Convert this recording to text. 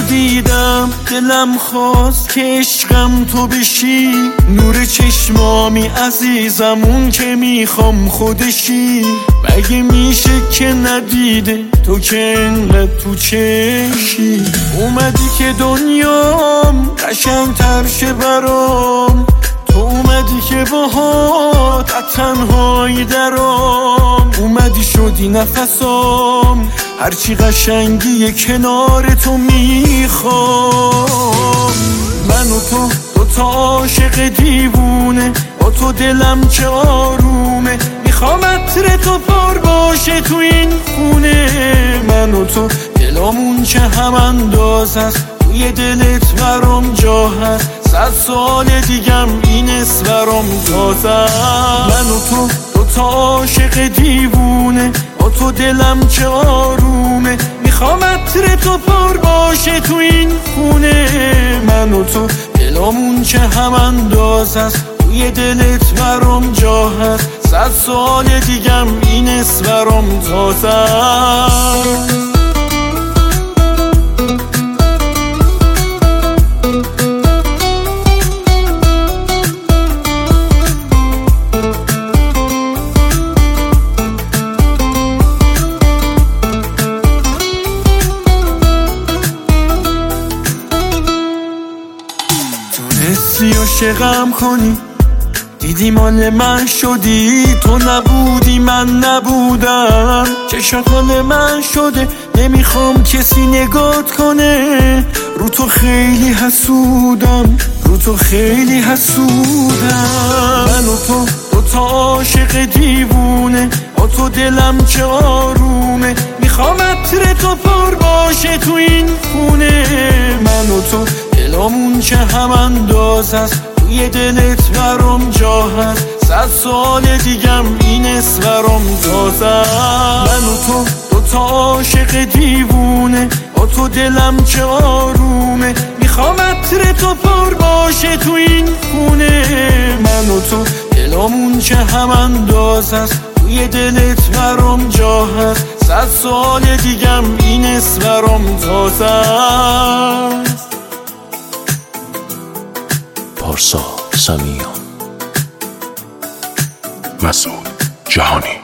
دیدم دلم خواست که عشقم تو بشی، نور چشمامی عزیزم اون که میخوام خودشی. مگه میشه که ندیده تو که انقدر تو چشی؟ اومدی که دنیام قشنگ‌تر شه برام، تو اومدی که باهات از تنهایی درام. اومدی شدی نفسام، هرچی قشنگی کنار تو میخوام. من و تو دوتا عاشق دیوونه، با تو دلم چه آرومه. میخوام عطر تو پر باشه تو این خونه. من و تو دلامون چه هم انداز است، توی دلت برام جا هست. 100 سال دیگم این اسم تازه. من و تو دوتا عاشق دیوونه، با تو دلم چه آرومه. میخوام عطر تو پر باشه تو این خونه. من و تو دلامون چه هم انداز است، توی دلت برام جا هست. 100 سال دیگم این اسم تازه. تونستی عاشقم کنی، دیدی مال من شدی. تو نبودی من نبودم، چشات مال من شده. نمیخوام کسی نگات کنه، رو تو خیلی حسودم، رو تو خیلی حسودم. من و تو دوتا عاشق دیوونه، با تو دلم چه آرومه. میخوام عطر تو پر باشه تو این خونه. من و تو دلامون چه هم انداز است، توی دلت برام جا هست. 100 سال دیگم این اسم تازه. من و تو دوتا عاشق دیوونه، با تو دلم چه آرومه. میخوام عطر تو پر باشه تو این خونه. من و تو دلامون چه هم انداز است، توی دلت برام جا هست. 100 سال دیگم این اسم تازه. پارسا سمیان، مسعود جهانی.